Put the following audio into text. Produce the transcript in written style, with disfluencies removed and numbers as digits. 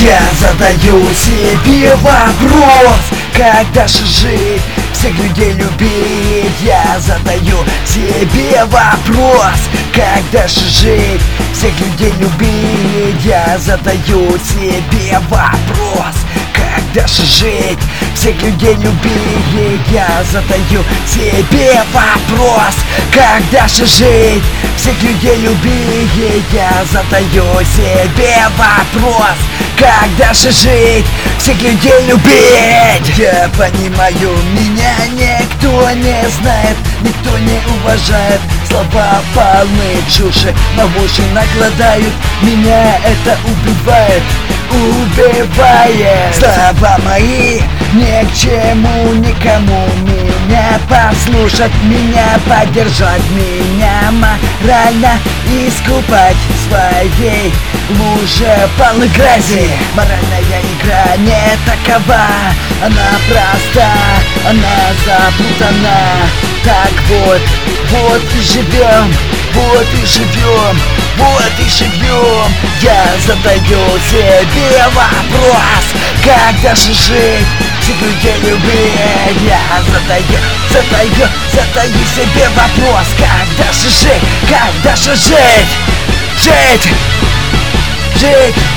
Я задаю себе вопрос, когда же жить, всех людей любить. Я задаю себе вопрос, когда же жить, всех людей любить. Я задаю себе вопрос, когда же жить, всех людей любить. Я задаю себе вопрос, когда же жить, всех людей любить. Я задаю себе вопрос, когда же жить, всех людей любить. Я понимаю, меня никто не знает, никто не уважает. Слова полны чуши, на уши накладают, меня это убивает, убивает. Слова мои ни к чему никому, меня послушать, меня поддержать, меня морально искупать своей луже полной грязи. Моральная игра не такова, она проста, она запутана. Так вот и живем, вот и живем, вот и живем. Я задаю себе вопрос, когда же жить, всех людей любить. Я задаю себе вопрос, когда же жить, когда же жить, жить.